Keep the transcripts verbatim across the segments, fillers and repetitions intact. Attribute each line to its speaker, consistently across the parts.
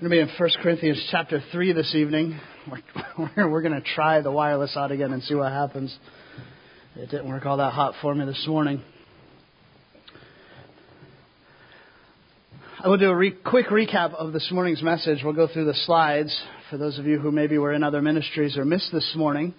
Speaker 1: We're going to be in First Corinthians chapter three this evening. We're, we're going to try the wireless out again and see what happens. It didn't work all that hot for me this morning. I will do a re- quick recap of this morning's message. We'll go through the slides for those of you who maybe were in other ministries or missed this morning.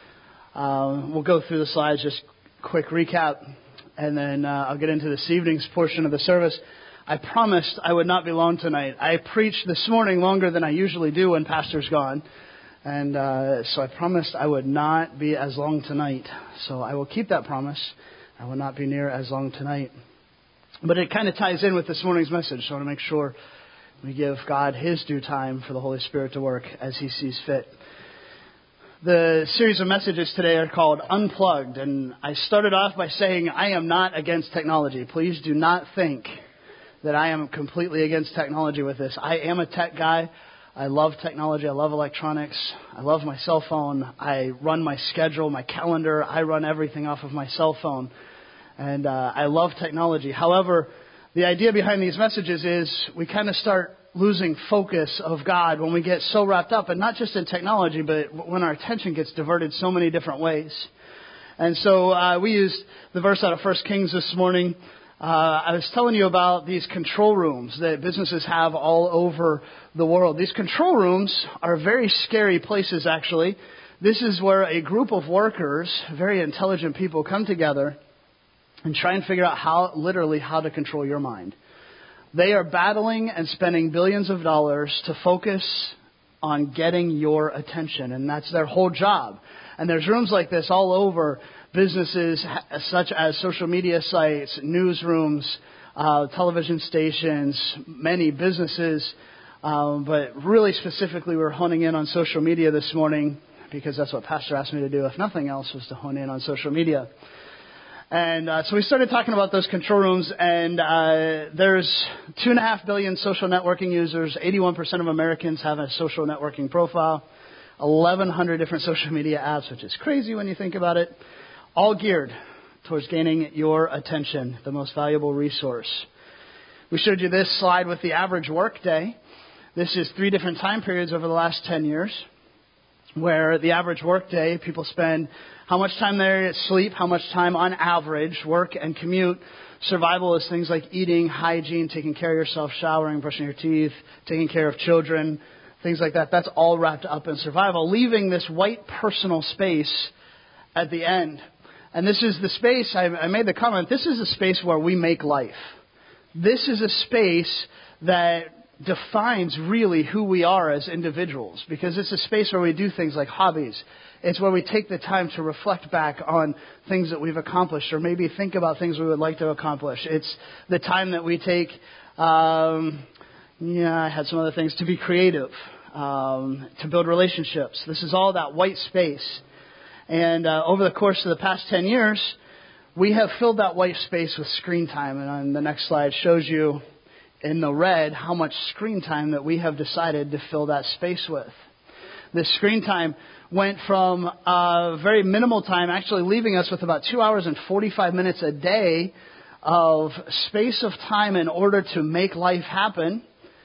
Speaker 1: Uh, we'll go through the slides, just quick recap, and then uh, I'll get into this evening's portion of the service. I promised I would not be long tonight. I preached this morning longer than I usually do when Pastor's gone. And uh, so I promised I would not be as long tonight. So I will keep that promise. I will not be near as long tonight. But it kind of ties in with this morning's message. So I want to make sure we give God His due time for the Holy Spirit to work as He sees fit. The series of messages today are called Unplugged. And I started off by saying I am not against technology. Please do not think that I am completely against technology with this. I am a tech guy. I love technology. I love electronics. I love my cell phone. I run my schedule, my calendar. I run everything off of my cell phone. And uh, I love technology. However, the idea behind these messages is we kind of start losing focus of God when we get so wrapped up, and not just in technology, but when our attention gets diverted so many different ways. And so uh, we used the verse out of First Kings this morning. Uh, I was telling you about these control rooms that businesses have all over the world. These control rooms are very scary places, actually. This is where a group of workers, very intelligent people, come together and try and figure out how, literally, how to control your mind. They are battling and spending billions of dollars to focus on getting your attention, and that's their whole job. And there's rooms like this all over businesses such as social media sites, newsrooms, uh, television stations, many businesses. Um, but really specifically, we're honing in on social media this morning because that's what Pastor asked me to do, if nothing else, was to hone in on social media. And uh, so we started talking about those control rooms, and uh, there's two and a half billion social networking users. eighty-one percent of Americans have a social networking profile. eleven hundred different social media apps, which is crazy when you think about it. All geared towards gaining your attention, the most valuable resource. We showed you this slide with the average work day. This is three different time periods over the last ten years, where the average work day, people spend how much time they sleep, how much time on average, work and commute. Survival is things like eating, hygiene, taking care of yourself, showering, brushing your teeth, taking care of children, things like that. That's all wrapped up in survival, leaving this white personal space at the end. And this is the space, I, I made the comment, this is a space where we make life. This is a space that defines really who we are as individuals, because it's a space where we do things like hobbies. It's where we take the time to reflect back on things that we've accomplished, or maybe think about things we would like to accomplish. It's the time that we take, um, yeah, I had some other things, to be creative, um, to build relationships. This is all that white space. And uh, over the course of the past ten years, we have filled that white space with screen time. And on the next slide shows you in the red how much screen time that we have decided to fill that space with. This screen time went from uh, very minimal time, actually leaving us with about two hours and forty-five minutes a day of space of time in order to make life happen.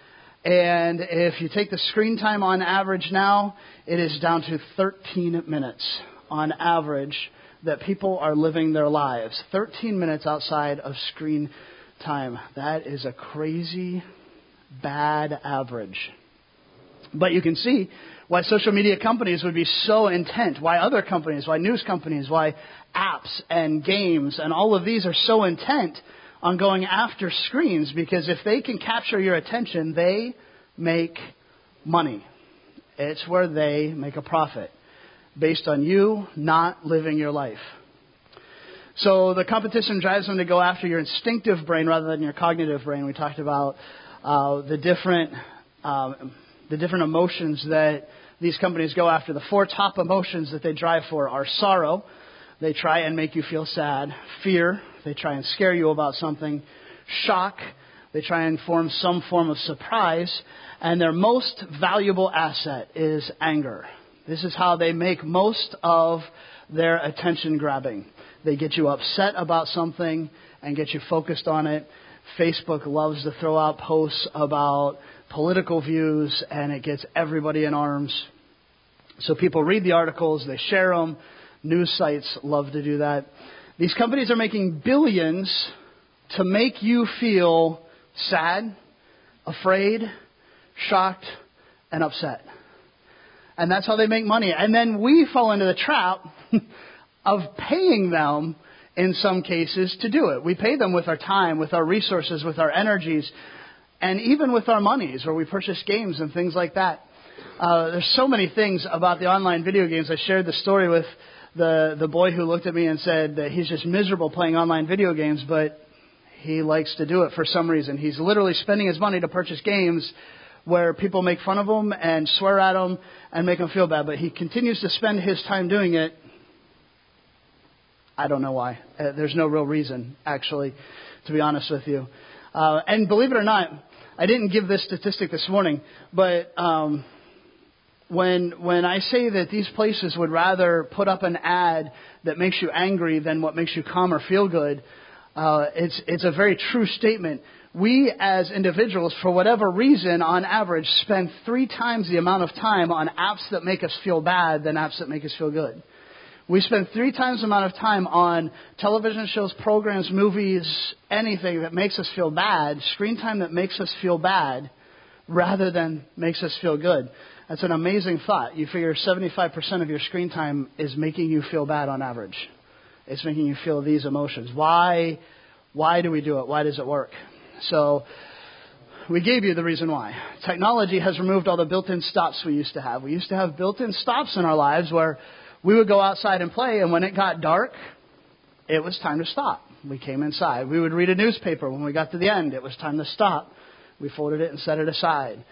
Speaker 1: And if you take the screen time on average now, it is down to thirteen minutes on average that people are living their lives. thirteen minutes outside of screen time. That is a crazy, bad average. But you can see why social media companies would be so intent, why other companies, why news companies, why apps and games and all of these are so intent on going after screens, because if they can capture your attention, they make money. It's where they make a profit based on you not living your life. So the competition drives them to go after your instinctive brain rather than your cognitive brain. We talked about uh, the different um, the different emotions that these companies go after. The four top emotions that they drive for are sorrow. They try and make you feel sad. Fear. They try and scare you about something. Shock. They try and form some form of surprise. And their most valuable asset is anger. This is how they make most of their attention grabbing. They get you upset about something and get you focused on it. Facebook loves to throw out posts about political views, and it gets everybody in arms. So people read the articles, they share them. News sites love to do that. These companies are making billions to make you feel sad, afraid, shocked, and upset. And that's how they make money. And then we fall into the trap of paying them in some cases to do it. We pay them with our time, with our resources, with our energies, and even with our monies, where we purchase games and things like that. Uh, there's so many things about the online video games. I shared the story with the, the boy who looked at me and said that he's just miserable playing online video games, but he likes to do it for some reason. He's literally spending his money to purchase games where people make fun of him and swear at him and make him feel bad. But he continues to spend his time doing it. I don't know why. Uh, there's no real reason, actually, to be honest with you. Uh, and believe it or not, I didn't give this statistic this morning, but um, when when I say that these places would rather put up an ad that makes you angry than what makes you calm or feel good, uh, it's it's a very true statement. We as individuals, for whatever reason, on average, spend three times the amount of time on apps that make us feel bad than apps that make us feel good. We spend three times the amount of time on television shows, programs, movies, anything that makes us feel bad, screen time that makes us feel bad, rather than makes us feel good. That's an amazing thought. You figure seventy-five percent of your screen time is making you feel bad on average. It's making you feel these emotions. Why, why do we do it? Why does it work? So we gave you the reason why. Technology has removed all the built-in stops we used to have. We used to have built-in stops in our lives where we would go outside and play, and when it got dark, it was time to stop. We came inside. We would read a newspaper. When we got to the end, it was time to stop. We folded it and set it aside.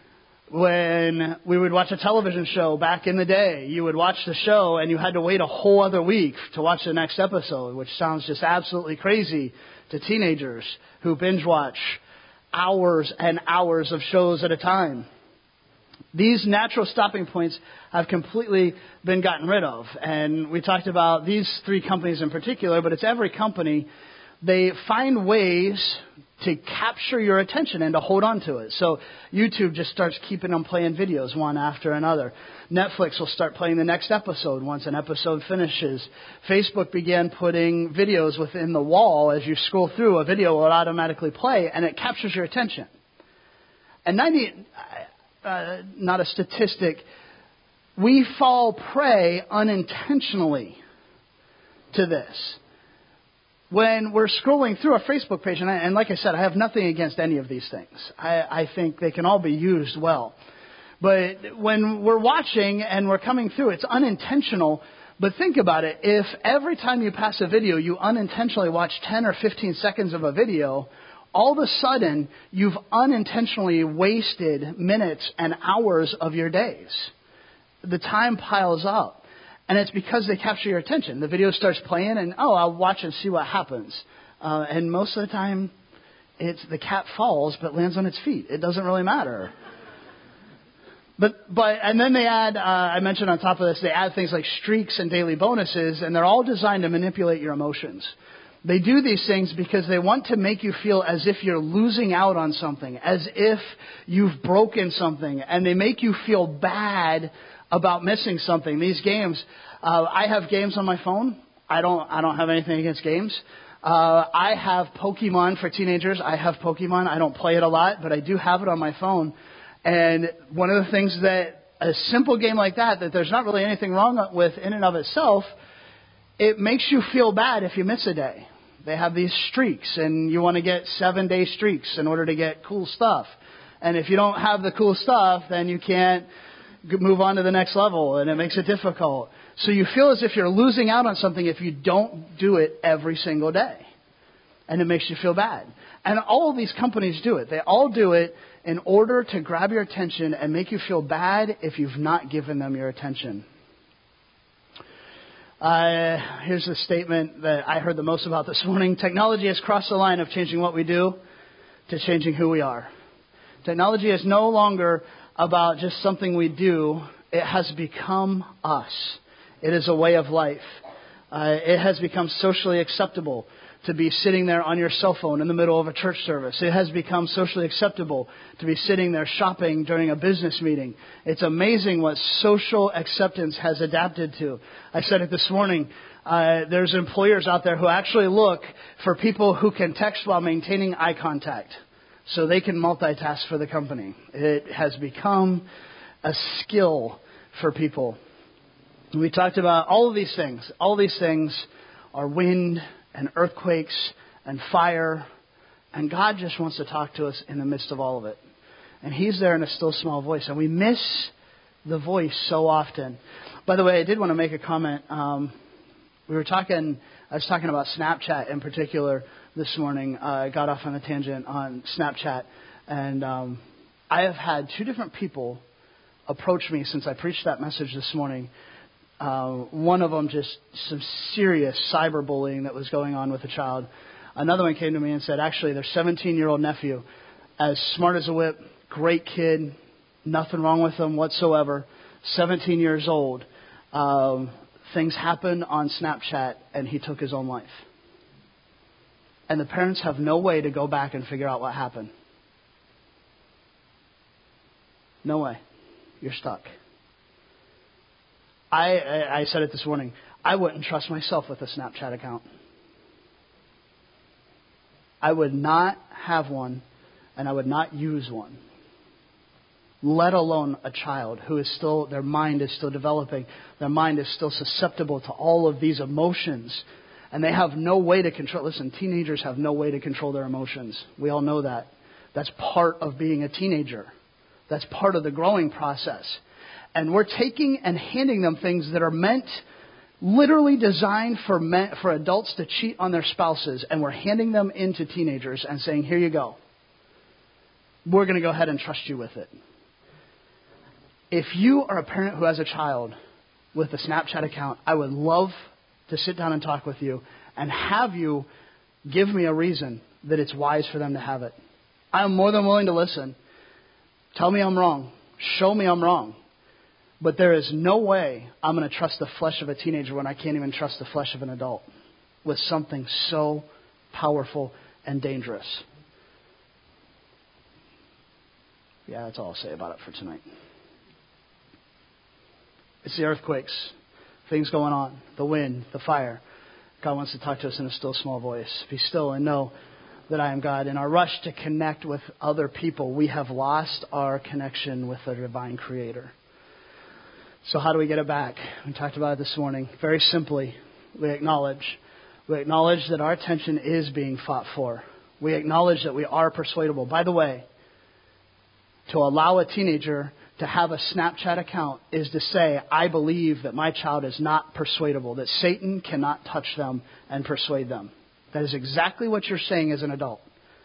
Speaker 1: When we would watch a television show back in the day, you would watch the show and you had to wait a whole other week to watch the next episode, which sounds just absolutely crazy to teenagers who binge watch hours and hours of shows at a time. These natural stopping points have completely been gotten rid of. And we talked about these three companies in particular, but it's every company. They find ways to capture your attention and to hold on to it. So YouTube just starts keeping them playing videos one after another. Netflix will start playing the next episode once an episode finishes. Facebook began putting videos within the wall. As you scroll through, a video will automatically play, and it captures your attention. And ninety, uh, not a statistic, we fall prey unintentionally to this. When we're scrolling through our Facebook page, and, I, and like I said, I have nothing against any of these things. I, I think they can all be used well. But when we're watching and we're coming through, it's unintentional. But think about it. If every time you pass a video, you unintentionally watch ten or fifteen seconds of a video, all of a sudden, you've unintentionally wasted minutes and hours of your days. The time piles up. And it's because they capture your attention. The video starts playing and, oh, I'll watch and see what happens. Uh, and most of the time, it's the cat falls but lands on its feet. It doesn't really matter. But, but, and then they add, uh, I mentioned on top of this, they add things like streaks and daily bonuses, and they're all designed to manipulate your emotions. They do these things because they want to make you feel as if you're losing out on something, as if you've broken something, and they make you feel bad about missing something. These games, uh, I have games on my phone. I don't, I don't have anything against games. Uh, I have Pokemon for teenagers. I have Pokemon. I don't play it a lot, but I do have it on my phone. And one of the things that a simple game like that, that there's not really anything wrong with in and of itself, it makes you feel bad if you miss a day. They have these streaks, and you want to get seven-day streaks in order to get cool stuff. And if you don't have the cool stuff, then you can't move on to the next level, and it makes it difficult. So you feel as if you're losing out on something if you don't do it every single day. And it makes you feel bad. And all of these companies do it. They all do it in order to grab your attention and make you feel bad if you've not given them your attention. Uh, here's the statement that I heard the most about this morning. Technology has crossed the line of changing what we do to changing who we are. Technology is no longer about just something we do. It has become us. It is a way of life. Uh, it has become socially acceptable. to be sitting there on your cell phone in the middle of a church service. It has become socially acceptable to be sitting there shopping during a business meeting. It's amazing what social acceptance has adapted to. I said it this morning. Uh, there's employers out there who actually look for people who can text while maintaining eye contact so they can multitask for the company. It has become a skill for people. We talked about all of these things. All of these things are wind and earthquakes and fire. And God just wants to talk to us in the midst of all of it. And He's there in a still small voice. And we miss the voice so often. By the way, I did want to make a comment. Um, we were talking, I was talking about Snapchat in particular this morning. Uh, I got off on a tangent on Snapchat. And um, I have had two different people approach me since I preached that message this morning. Uh, one of them just some serious cyberbullying that was going on with a child. Another one came to me and said, actually, their seventeen-year-old nephew, as smart as a whip, great kid, nothing wrong with him whatsoever, seventeen years old. Um, things happened on Snapchat, and he took his own life. And the parents have no way to go back and figure out what happened. No way. You're stuck. I, I, I said it this morning. I wouldn't trust myself with a Snapchat account. I would not have one, and I would not use one. Let alone a child who is still, their mind is still developing. Their mind is still susceptible to all of these emotions. And they have no way to control. Listen, teenagers have no way to control their emotions. We all know that. That's part of being a teenager. That's part of the growing process. And we're taking and handing them things that are meant, literally designed for men, for adults to cheat on their spouses. And we're handing them into teenagers and saying, here you go. We're going to go ahead and trust you with it. If you are a parent who has a child with a Snapchat account, I would love to sit down and talk with you and have you give me a reason that it's wise for them to have it. I am more than willing to listen. Tell me I'm wrong. Show me I'm wrong. But there is no way I'm going to trust the flesh of a teenager when I can't even trust the flesh of an adult with something so powerful and dangerous. Yeah, that's all I'll say about it for tonight. It's the earthquakes, things going on, the wind, the fire. God wants to talk to us in a still small voice. Be still and know that I am God. In our rush to connect with other people, we have lost our connection with the divine Creator. So how do we get it back? We talked about it this morning. Very simply, we acknowledge. We acknowledge that our attention is being fought for. We acknowledge that we are persuadable. By the way, to allow a teenager to have a Snapchat account is to say, I believe that my child is not persuadable, that Satan cannot touch them and persuade them. That is exactly what you're saying as an adult.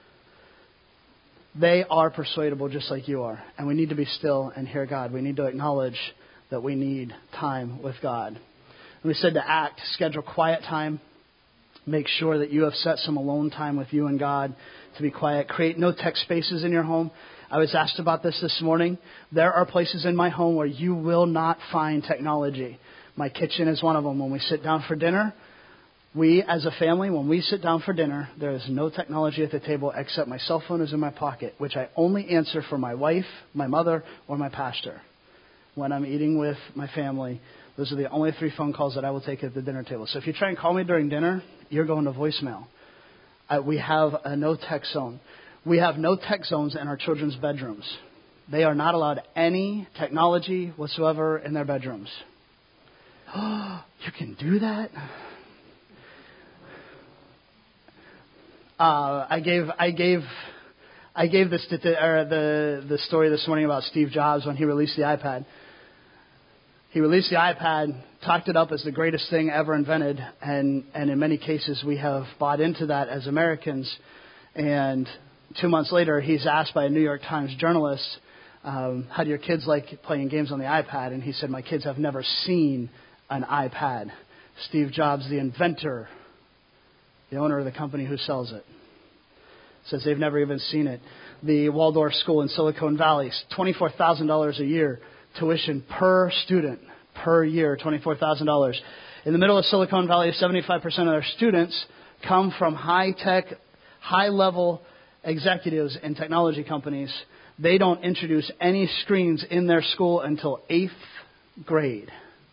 Speaker 1: They are persuadable just like you are. And we need to be still and hear God. We need to acknowledge that we need time with God. And we said to act, schedule quiet time. Make sure that you have set some alone time with you and God to be quiet. Create no tech spaces in your home. I was asked about this this morning. There are places in my home where you will not find technology. My kitchen is one of them. When we sit down for dinner, we as a family, when we sit down for dinner, there is no technology at the table except my cell phone is in my pocket, which I only answer for my wife, my mother, or my pastor. When I'm eating with my family, those are the only three phone calls that I will take at the dinner table. So if you try and call me during dinner, you're going to voicemail. Uh, we have a no tech zone. We have no tech zones in our children's bedrooms. They are not allowed any technology whatsoever in their bedrooms. Oh, you can do that? Uh, I gave I gave I gave the, or the the story this morning about Steve Jobs when he released the iPad. He released the iPad, talked it up as the greatest thing ever invented, and, and in many cases we have bought into that as Americans. And two months later, he's asked by a New York Times journalist, um, how do your kids like playing games on the iPad? And he said, my kids have never seen an iPad. Steve Jobs, the inventor, the owner of the company who sells it, says they've never even seen it. The Waldorf School in Silicon Valley, twenty-four thousand dollars a year tuition per student per year, twenty-four thousand dollars. In the middle of Silicon Valley, seventy-five percent of their students come from high-tech, high-level executives in technology companies. They don't introduce any screens in their school until eighth grade.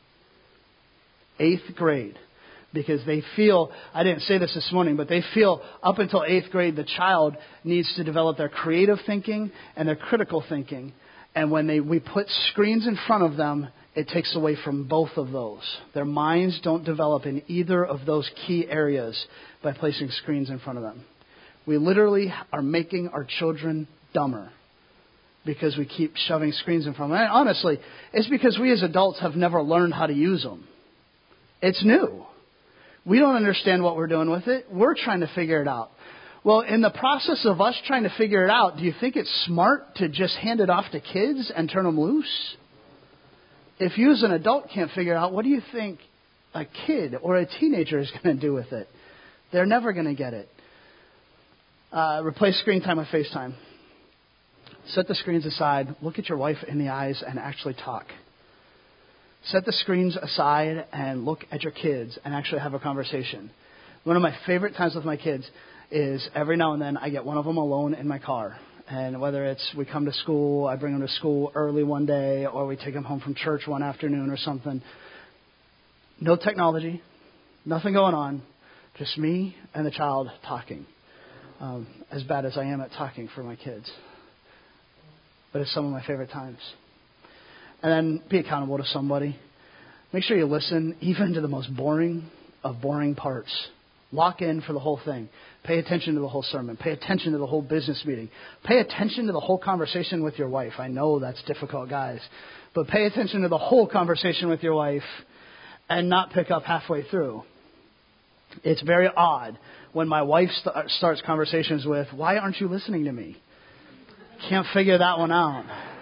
Speaker 1: Eighth grade. Because they feel, I didn't say this this morning, but they feel up until eighth grade the child needs to develop their creative thinking and their critical thinking. And when they we put screens in front of them, it takes away from both of those. Their minds don't develop in either of those key areas by placing screens in front of them. We literally are making our children dumber because we keep shoving screens in front of them. And honestly, it's because we as adults have never learned how to use them. It's new. We don't understand what we're doing with it. We're trying to figure it out. Well, in the process of us trying to figure it out, do you think it's smart to just hand it off to kids and turn them loose? If you as an adult can't figure it out, what do you think a kid or a teenager is going to do with it? They're never going to get it. Uh, replace screen time with FaceTime. Set the screens aside. Look at your wife in the eyes and actually talk. Set the screens aside and look at your kids and actually have a conversation. One of my favorite times with my kids is every now and then I get one of them alone in my car. And whether it's we come to school, I bring them to school early one day, or we take them home from church one afternoon or something. No technology, nothing going on, just me and the child talking. Um, as bad as I am at talking for my kids. But it's some of my favorite times. And then be accountable to somebody. Make sure you listen even to the most boring of boring parts. Lock in for the whole thing. Pay attention to the whole sermon. Pay attention to the whole business meeting. Pay attention to the whole conversation with your wife. I know that's difficult, guys. But pay attention to the whole conversation with your wife and not pick up halfway through. It's very odd when my wife st- starts conversations with, "Why aren't you listening to me?" Can't figure that one out.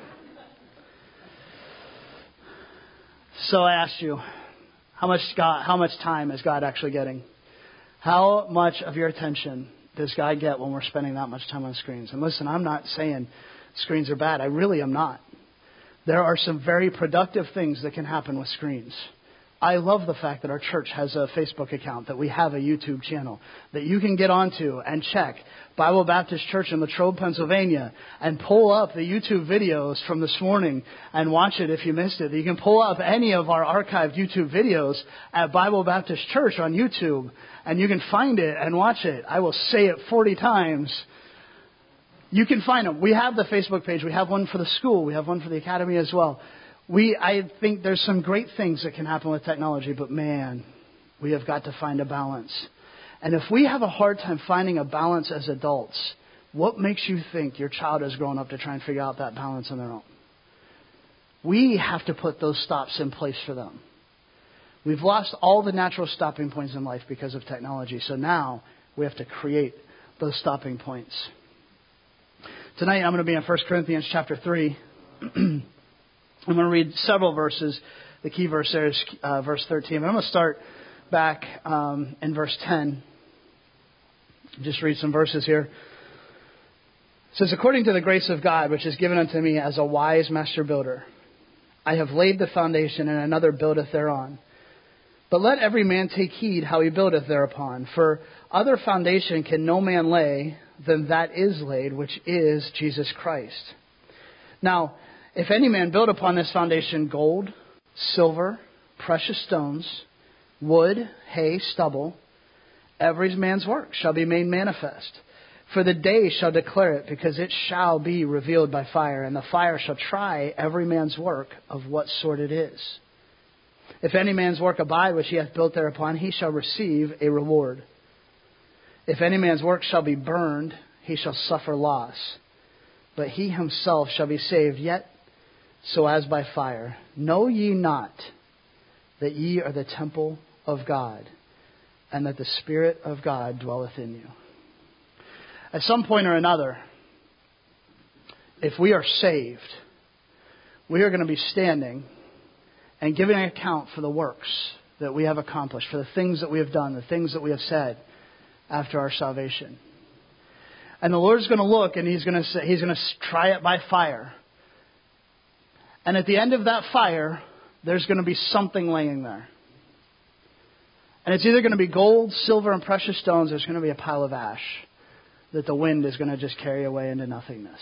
Speaker 1: So I asked you, how much God, how much time is God actually getting? How much of your attention does God get when we're spending that much time on screens? And listen, I'm not saying screens are bad. I really am not. There are some very productive things that can happen with screens. I love the fact that our church has a Facebook account, that we have a YouTube channel, that you can get onto and check Bible Baptist Church in Latrobe, Pennsylvania, and pull up the YouTube videos from this morning and watch it if you missed it. You can pull up any of our archived YouTube videos at Bible Baptist Church on YouTube, and you can find it and watch it. I will say it forty times. You can find them. We have the Facebook page. We have one for the school. We have one for the academy as well. We, I think there's some great things that can happen with technology, but man, we have got to find a balance. And if we have a hard time finding a balance as adults, what makes you think your child has grown up to try and figure out that balance on their own? We have to put those stops in place for them. We've lost all the natural stopping points in life because of technology, so now we have to create those stopping points. Tonight I'm going to be in First Corinthians chapter three. I'm going to read several verses. The key verse there is uh, verse thirteen. But I'm going to start back um, in verse ten. Just read some verses here. It says, "According to the grace of God, which is given unto me as a wise master builder, I have laid the foundation, and another buildeth thereon. But let every man take heed how he buildeth thereupon. For other foundation can no man lay than that is laid, which is Jesus Christ. Now, if any man build upon this foundation gold, silver, precious stones, wood, hay, stubble, every man's work shall be made manifest. For the day shall declare it, because it shall be revealed by fire, and the fire shall try every man's work of what sort it is. If any man's work abide which he hath built thereupon, he shall receive a reward. If any man's work shall be burned, he shall suffer loss. But he himself shall be saved, yet so as by fire. Know ye not that ye are the temple of God, and that the Spirit of God dwelleth in you?" At some point or another, if we are saved, we are going to be standing and giving an account for the works that we have accomplished, for the things that we have done, the things that we have said after our salvation. And the Lord's going to look and He's going to say, He's going to try it by fire. And at the end of that fire, there's going to be something laying there. And it's either going to be gold, silver, and precious stones, or it's going to be a pile of ash that the wind is going to just carry away into nothingness.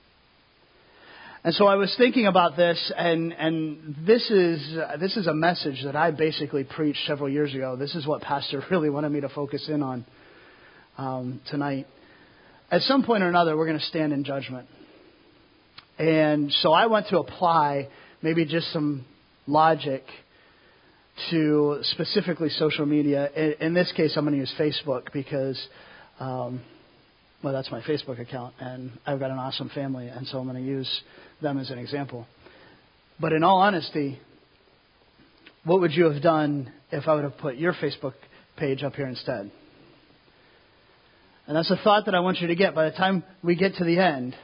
Speaker 1: And so I was thinking about this, and, and this is uh, this is a message that I basically preached several years ago. This is what Pastor really wanted me to focus in on um, tonight. At some point or another, we're going to stand in judgment. And so I want to apply maybe just some logic to specifically social media. In, in this case, I'm going to use Facebook because, um, well, that's my Facebook account, and I've got an awesome family, and so I'm going to use them as an example. But in all honesty, what would you have done if I would have put your Facebook page up here instead? And that's a thought that I want you to get. By the time we get to the end,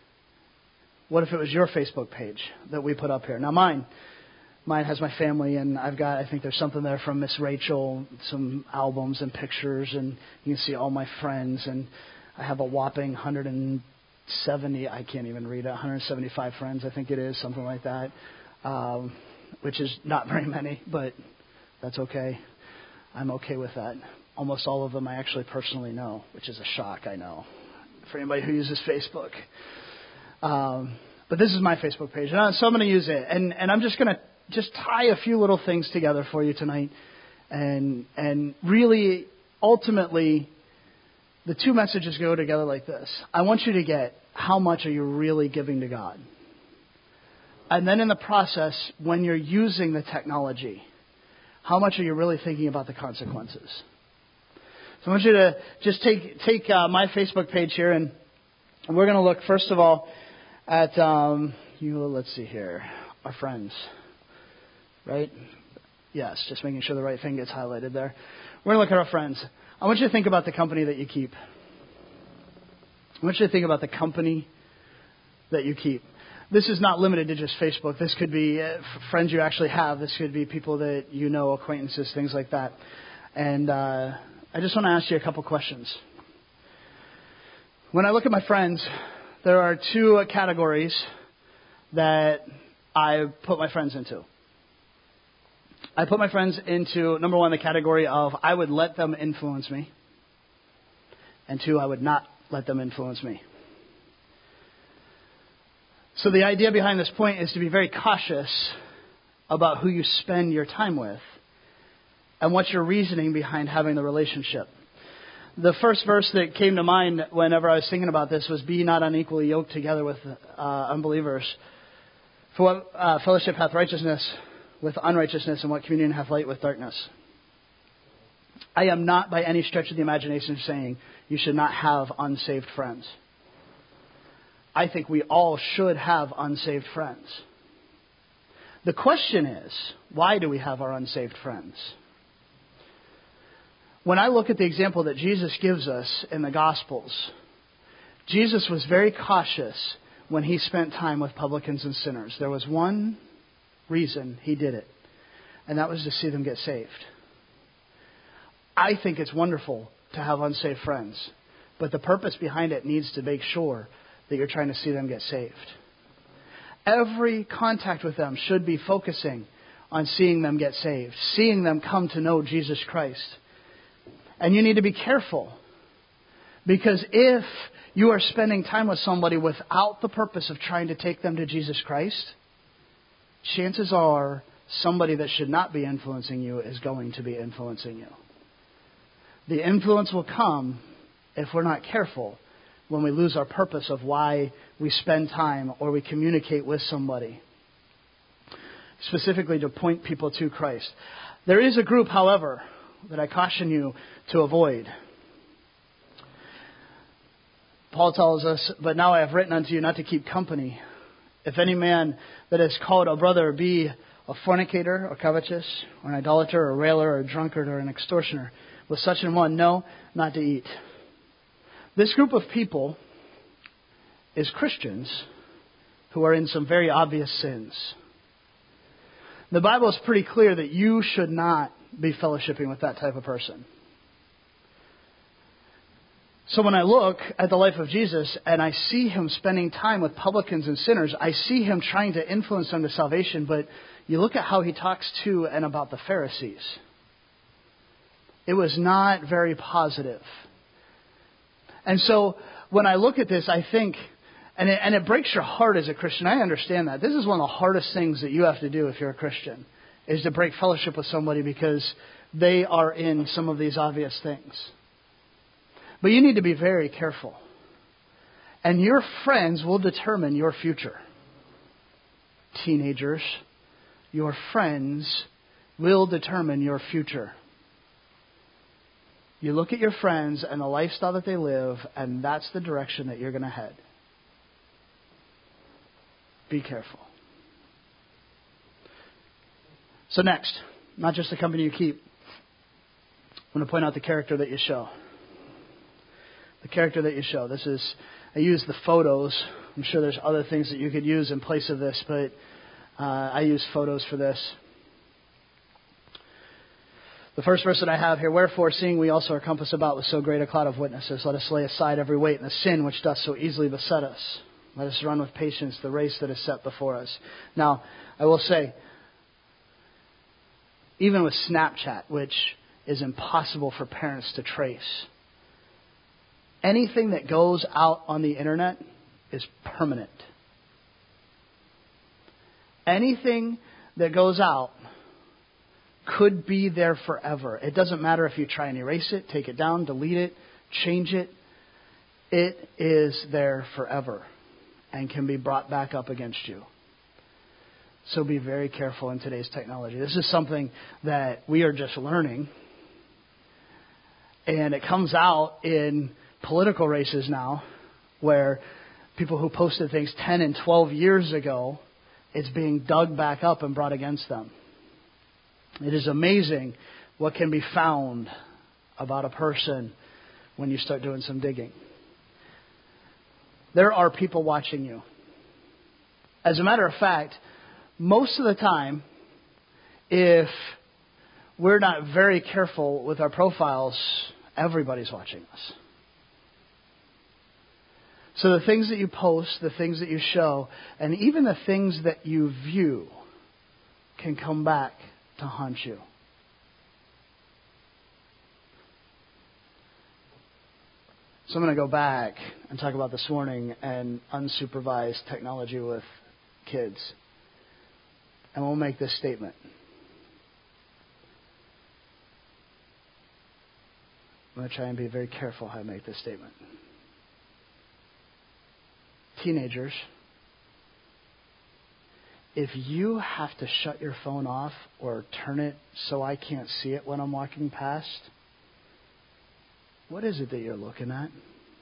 Speaker 1: what if it was your Facebook page that we put up here? Now mine, mine has my family, and I've got, I think there's something there from Miss Rachel, some albums and pictures, and you can see all my friends, and I have a whopping one hundred seventy, I can't even read it, one hundred seventy-five friends, I think it is, something like that, um, which is not very many, but that's okay. I'm okay with that. Almost all of them I actually personally know, which is a shock, I know, for anybody who uses Facebook. Um, but this is my Facebook page, and so I'm going to use it, and, and I'm just going to just tie a few little things together for you tonight, and and really, ultimately, the two messages go together like this. I want you to get how much are you really giving to God, and then in the process, when you're using the technology, how much are you really thinking about the consequences? So I want you to just take take uh, my Facebook page here, and we're going to look first of all at um, you. Let's see here, our friends, right? Yes, just making sure the right thing gets highlighted there. We're going to look at our friends. I want you to think about the company that you keep. I want you to think about the company that you keep. This is not limited to just Facebook. This could be uh, friends you actually have. This could be people that you know, acquaintances, things like that. And uh, I just want to ask you a couple questions. When I look at my friends, there are two categories that I put my friends into. I put my friends into, number one, the category of I would let them influence me. And two, I would not let them influence me. So the idea behind this point is to be very cautious about who you spend your time with and what's your reasoning behind having the relationship. The first verse that came to mind whenever I was thinking about this was, be not unequally yoked together with uh, unbelievers. For what uh, fellowship hath righteousness with unrighteousness, and what communion hath light with darkness? I am not by any stretch of the imagination saying you should not have unsaved friends. I think we all should have unsaved friends. The question is, why do we have our unsaved friends? When I look at the example that Jesus gives us in the Gospels, Jesus was very cautious when he spent time with publicans and sinners. There was one reason he did it, and that was to see them get saved. I think it's wonderful to have unsaved friends, but the purpose behind it needs to make sure that you're trying to see them get saved. Every contact with them should be focusing on seeing them get saved, seeing them come to know Jesus Christ. And you need to be careful, because if you are spending time with somebody without the purpose of trying to take them to Jesus Christ, chances are somebody that should not be influencing you is going to be influencing you. The influence will come, if we're not careful, when we lose our purpose of why we spend time or we communicate with somebody, specifically to point people to Christ. There is a group, however, that I caution you to avoid. Paul tells us, but now I have written unto you not to keep company. If any man that is called a brother be a fornicator, or covetous, or an idolater, or a railer, or a drunkard, or an extortioner, with such an one, no, not to eat. This group of people is Christians who are in some very obvious sins. The Bible is pretty clear that you should not be fellowshipping with that type of person. So when I look at the life of Jesus and I see him spending time with publicans and sinners, I see him trying to influence them to salvation, but you look at how he talks to and about the Pharisees. It was not very positive. And so when I look at this, I think, and it, and it breaks your heart as a Christian. I understand that. This is one of the hardest things that you have to do if you're a Christian, is to break fellowship with somebody because they are in some of these obvious things. But you need to be very careful. And your friends will determine your future. Teenagers, your friends will determine your future. You look at your friends and the lifestyle that they live, and that's the direction that you're going to head. Be careful. So next, not just the company you keep. I'm going to point out the character that you show. The character that you show. This is, I use the photos. I'm sure there's other things that you could use in place of this, but uh, I use photos for this. The first verse that I have here, wherefore, seeing we also are compassed about with so great a cloud of witnesses, let us lay aside every weight and the sin which doth so easily beset us. Let us run with patience the race that is set before us. Now, I will say, even with Snapchat, which is impossible for parents to trace, anything that goes out on the internet is permanent. Anything that goes out could be there forever. It doesn't matter if you try and erase it, take it down, delete it, change it. It is there forever and can be brought back up against you. So be very careful in today's technology. This is something that we are just learning. And it comes out in political races now where people who posted things ten and twelve years ago, it's being dug back up and brought against them. It is amazing what can be found about a person when you start doing some digging. There are people watching you. As a matter of fact, most of the time, if we're not very careful with our profiles, everybody's watching us. So the things that you post, the things that you show, and even the things that you view can come back to haunt you. So I'm going to go back and talk about this morning and unsupervised technology with kids. And we'll make this statement. I'm going to try and be very careful how I make this statement. Teenagers, if you have to shut your phone off or turn it so I can't see it when I'm walking past, what is it that you're looking at?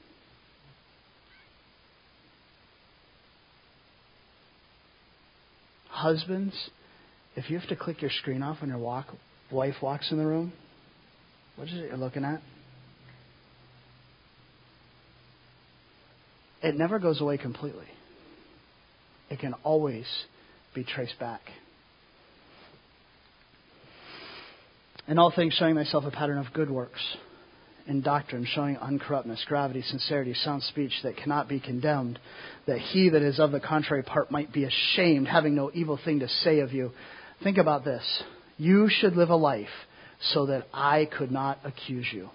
Speaker 1: Husbands, if you have to click your screen off when your walk, wife walks in the room, what is it you're looking at? It never goes away completely. It can always be traced back. In all things, showing thyself a pattern of good works, in doctrine, showing uncorruptness, gravity, sincerity, sound speech that cannot be condemned, that he that is of the contrary part might be ashamed, having no evil thing to say of you. Think about this. You should live a life so that I could not accuse you.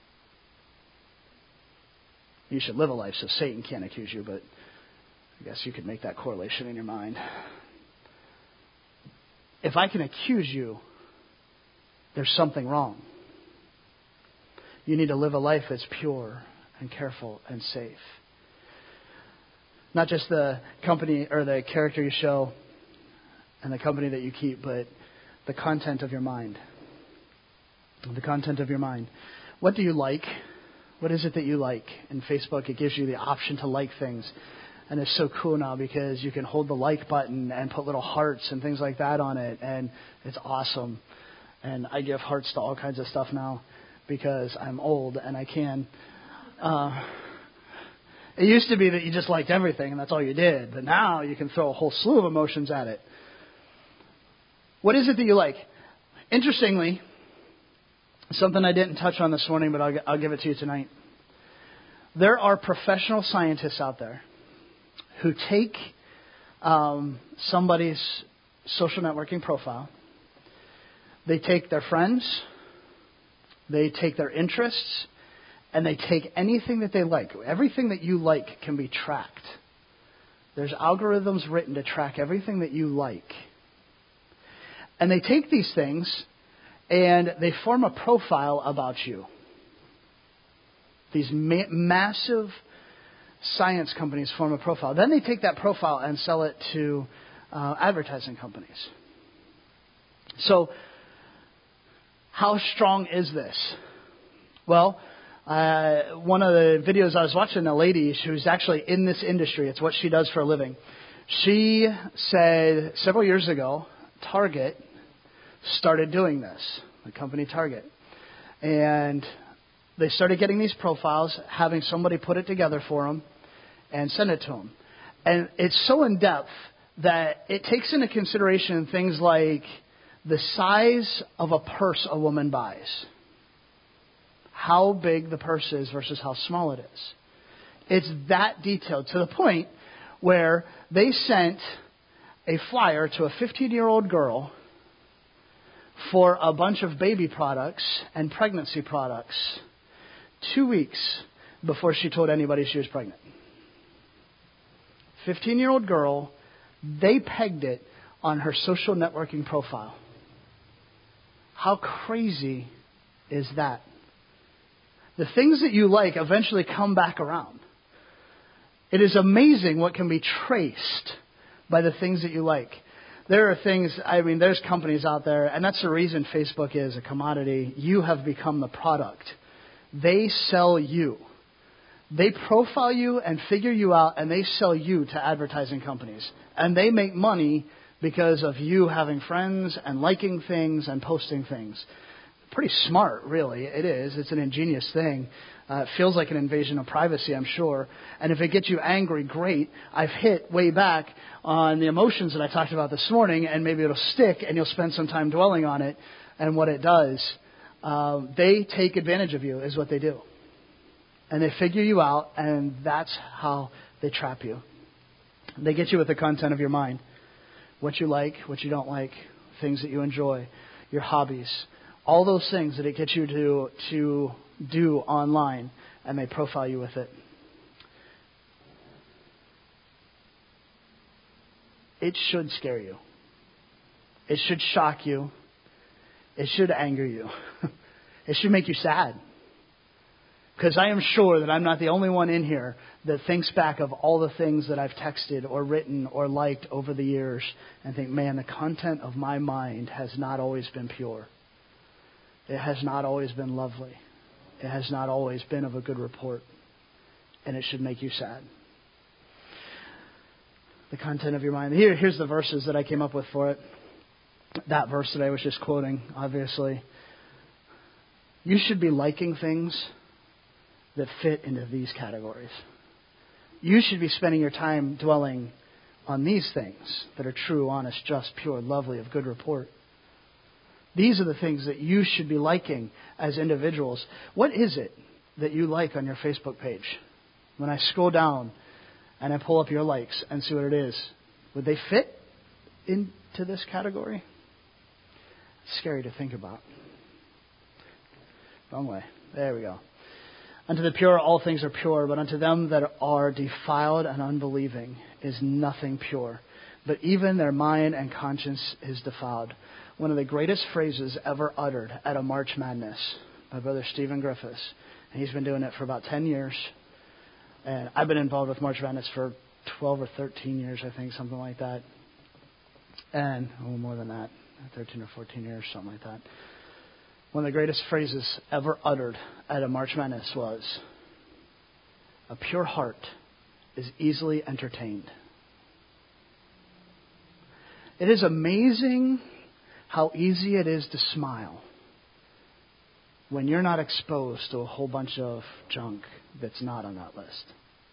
Speaker 1: You should live a life so Satan can't accuse you, but I guess you could make that correlation in your mind. If I can accuse you, there's something wrong. You need to live a life that's pure and careful and safe. Not just the company or the character you show and the company that you keep, but the content of your mind. The content of your mind. What do you like? What is it that you like? In Facebook, it gives you the option to like things. And it's so cool now because you can hold the like button and put little hearts and things like that on it. And it's awesome. And I give hearts to all kinds of stuff now because I'm old and I can. Uh, it used to be that you just liked everything and that's all you did. But now you can throw a whole slew of emotions at it. What is it that you like? Interestingly, something I didn't touch on this morning, but I'll, I'll give it to you tonight. There are professional scientists out there who take um, somebody's social networking profile. They take their friends, They take their interests and they take anything that they like. Everything that you like can be tracked. There's algorithms written to track everything that you like. And they take these things and they form a profile about you. These ma- massive science companies form a profile. Then they take that profile and sell it to uh, advertising companies. So, how strong is this? Well, uh, one of the videos I was watching, a lady who's actually in this industry, it's what she does for a living. She said several years ago, Target started doing this, the company Target. And they started getting these profiles, having somebody put it together for them and send it to them. And it's so in-depth that it takes into consideration things like the size of a purse a woman buys, how big the purse is versus how small it is. It's that detailed to the point where they sent a flyer to a fifteen-year-old girl for a bunch of baby products and pregnancy products two weeks before she told anybody she was pregnant. fifteen-year-old girl, they pegged it on her social networking profile. How crazy is that? The things that you like eventually come back around. It is amazing what can be traced by the things that you like. There are things, I mean, there's companies out there, and that's the reason Facebook is a commodity. You have become the product. They sell you. They profile you and figure you out, and they sell you to advertising companies. And they make money because of you having friends and liking things and posting things. Pretty smart, really. It is. It's an ingenious thing. Uh, it feels like an invasion of privacy, I'm sure. And if it gets you angry, great. I've hit way back on the emotions that I talked about this morning, and maybe it'll stick, and you'll spend some time dwelling on it and what it does. Uh, they take advantage of you, is what they do. And they figure you out, and that's how they trap you. They get you with the content of your mind. What you like, what you don't like, things that you enjoy, your hobbies. All those things that it gets you to to do online, and they profile you with it. It should scare you. It should shock you. It should anger you. It should make you sad. Because I am sure that I'm not the only one in here that thinks back of all the things that I've texted or written or liked over the years and think, man, the content of my mind has not always been pure. It has not always been lovely. It has not always been of a good report. And it should make you sad. The content of your mind. Here, here's the verses that I came up with for it. That verse that I was just quoting, obviously. You should be liking things that fit into these categories. You should be spending your time dwelling on these things that are true, honest, just, pure, lovely, of good report. These are the things that you should be liking as individuals. What is it that you like on your Facebook page? When I scroll down and I pull up your likes and see what it is, would they fit into this category? It's scary to think about. Wrong way. There we go. Unto the pure all things are pure, but unto them that are defiled and unbelieving is nothing pure. But even their mind and conscience is defiled. One of the greatest phrases ever uttered at a March Madness by Brother Stephen Griffiths. And he's been doing it for about ten years. And I've been involved with March Madness for twelve or thirteen years, I think, something like that. And, oh, more than that, thirteen or fourteen years, something like that. One of the greatest phrases ever uttered at a March Madness was, a pure heart is easily entertained. It is amazing how easy it is to smile when you're not exposed to a whole bunch of junk that's not on that list.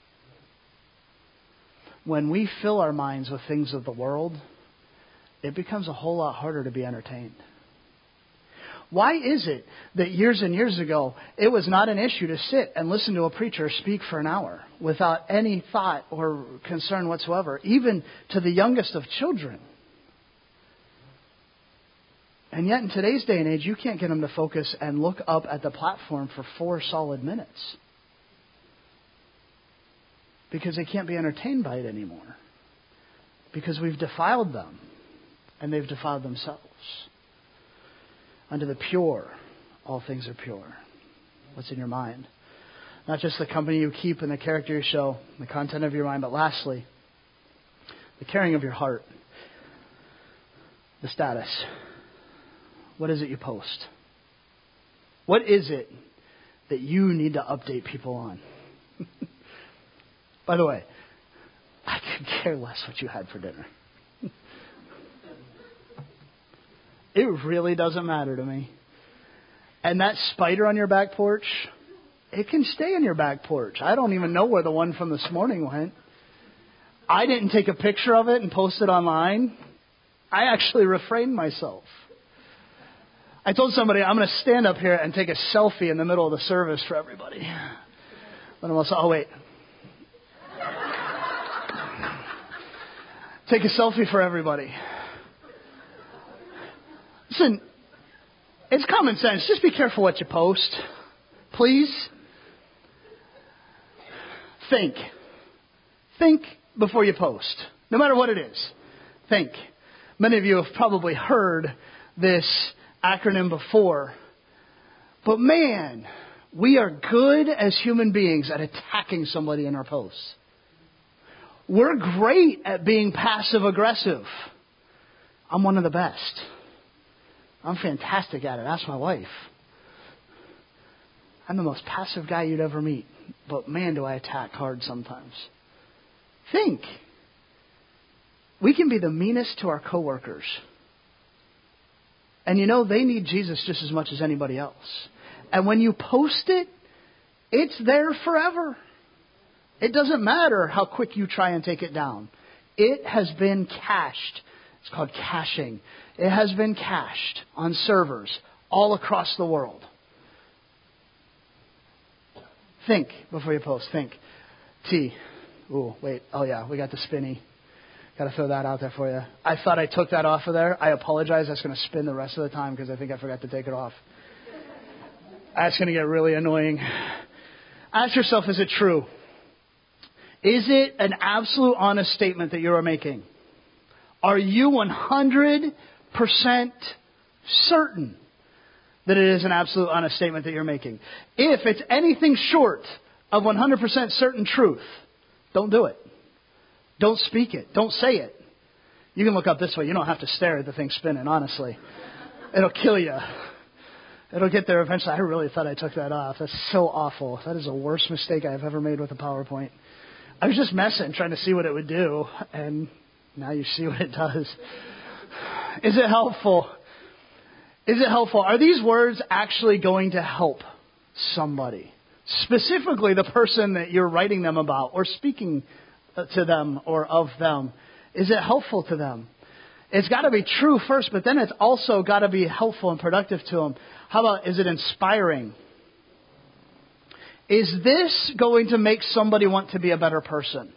Speaker 1: When we fill our minds with things of the world, it becomes a whole lot harder to be entertained. Why is it that years and years ago, it was not an issue to sit and listen to a preacher speak for an hour without any thought or concern whatsoever, even to the youngest of children? And yet in today's day and age, you can't get them to focus and look up at the platform for four solid minutes. Because they can't be entertained by it anymore. Because we've defiled them. And they've defiled themselves. Unto the pure, all things are pure. What's in your mind? Not just the company you keep and the character you show, the content of your mind, but lastly, the caring of your heart. The status. What is it you post? What is it that you need to update people on? By the way, I could care less what you had for dinner. It really doesn't matter to me. And that spider on your back porch, it can stay in your back porch. I don't even know where the one from this morning went. I didn't take a picture of it and post it online. I actually refrained myself. I told somebody I'm going to stand up here and take a selfie in the middle of the service for everybody. Then I'm also, oh wait. Take a selfie for everybody. Listen, it's common sense. Just be careful what you post. Please. Think. Think before you post. No matter what it is. Think. Many of you have probably heard this acronym before. But man, we are good as human beings at attacking somebody in our posts. We're great at being passive aggressive. I'm one of the best. I'm fantastic at it. Ask my wife. I'm the most passive guy you'd ever meet. But man, do I attack hard sometimes. Think. We can be the meanest to our coworkers. And you know, they need Jesus just as much as anybody else. And when you post it, it's there forever. It doesn't matter how quick you try and take it down. It has been cached. It's called caching. It has been cached on servers all across the world. Think before you post. Think. T. Ooh, wait. Oh, yeah. We got the spinny. Got to throw that out there for you. I thought I took that off of there. I apologize. That's going to spin the rest of the time because I think I forgot to take it off. That's going to get really annoying. Ask yourself, is it true? Is it an absolute honest statement that you are making? Are you one hundred percent certain that it is an absolute honest statement that you're making? If it's anything short of one hundred percent certain truth, don't do it. Don't speak it. Don't say it. You can look up this way. You don't have to stare at the thing spinning, honestly. It'll kill you. It'll get there eventually. I really thought I took that off. That's so awful. That is the worst mistake I've ever made with a PowerPoint. I was just messing, trying to see what it would do, and now you see what it does. Is it helpful? Is it helpful? Are these words actually going to help somebody? Specifically the person that you're writing them about or speaking to them or of them. Is it helpful to them? It's got to be true first, but then it's also got to be helpful and productive to them. How about, is it inspiring? Is this going to make somebody want to be a better person?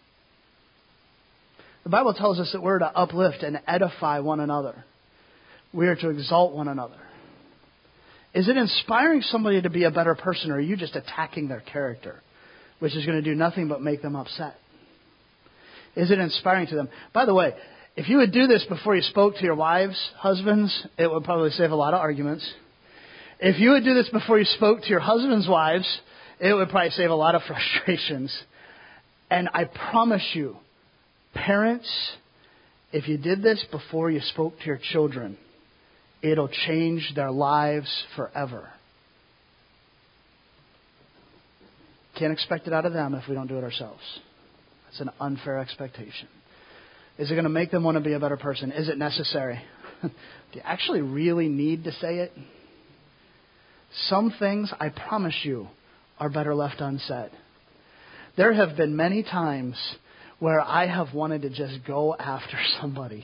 Speaker 1: The Bible tells us that we're to uplift and edify one another. We are to exalt one another. Is it inspiring somebody to be a better person, or are you just attacking their character, which is going to do nothing but make them upset? Is it inspiring to them? By the way, if you would do this before you spoke to your wives, husbands, it would probably save a lot of arguments. If you would do this before you spoke to your husbands' wives, it would probably save a lot of frustrations. And I promise you, parents, if you did this before you spoke to your children, it'll change their lives forever. Can't expect it out of them if we don't do it ourselves. That's an unfair expectation. Is it going to make them want to be a better person? Is it necessary? Do you actually really need to say it? Some things, I promise you, are better left unsaid. There have been many times where I have wanted to just go after somebody.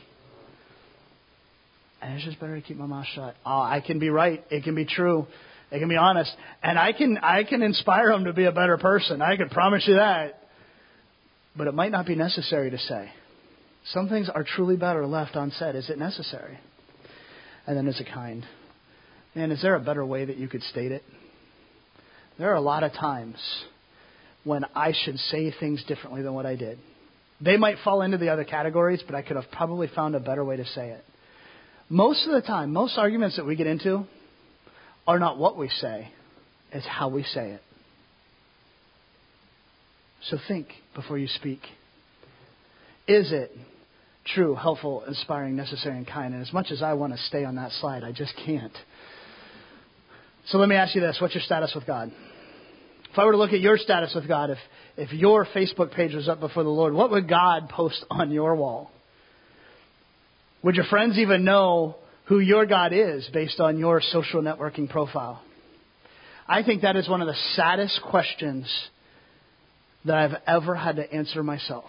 Speaker 1: And it's just better to keep my mouth shut. Oh, I can be right. It can be true. It can be honest. And I can I can inspire them to be a better person. I can promise you that. But it might not be necessary to say. Some things are truly better left unsaid. Is it necessary? And then is it kind? Man, is there a better way that you could state it? There are a lot of times when I should say things differently than what I did. They might fall into the other categories, but I could have probably found a better way to say it. Most of the time, most arguments that we get into are not what we say, it's how we say it. So think before you speak. Is it true, helpful, inspiring, necessary, and kind? And as much as I want to stay on that slide, I just can't. So let me ask you this. What's your status with God? If I were to look at your status with God, if, if your Facebook page was up before the Lord, what would God post on your wall? Would your friends even know who your God is based on your social networking profile? I think that is one of the saddest questions that I've ever had to answer myself.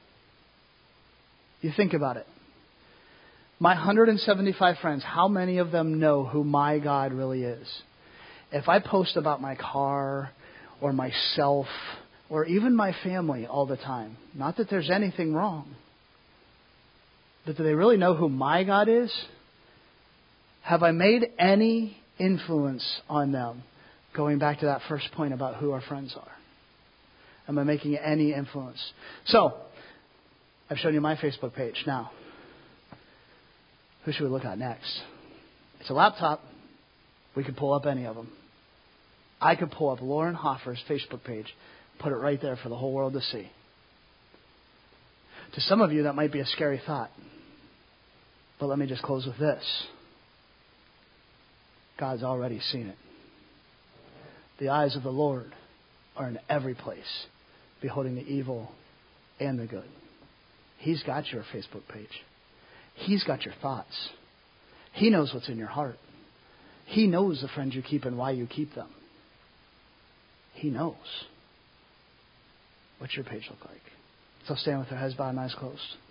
Speaker 1: You think about it. My one hundred seventy-five friends, how many of them know who my God really is? If I post about my car or myself or even my family all the time, not that there's anything wrong, but do they really know who my God is? Have I made any influence on them? Going back to that first point about who our friends are. Am I making any influence? So, I've shown you my Facebook page. Now, who should we look at next? It's a laptop. We could pull up any of them. I could pull up Lauren Hoffer's Facebook page, put it right there for the whole world to see. To some of you, that might be a scary thought. But let me just close with this. God's already seen it. The eyes of the Lord are in every place, beholding the evil and the good. He's got your Facebook page. He's got your thoughts. He knows what's in your heart. He knows the friends you keep and why you keep them. He knows. What's your page look like? So stand with our heads bowed and eyes closed.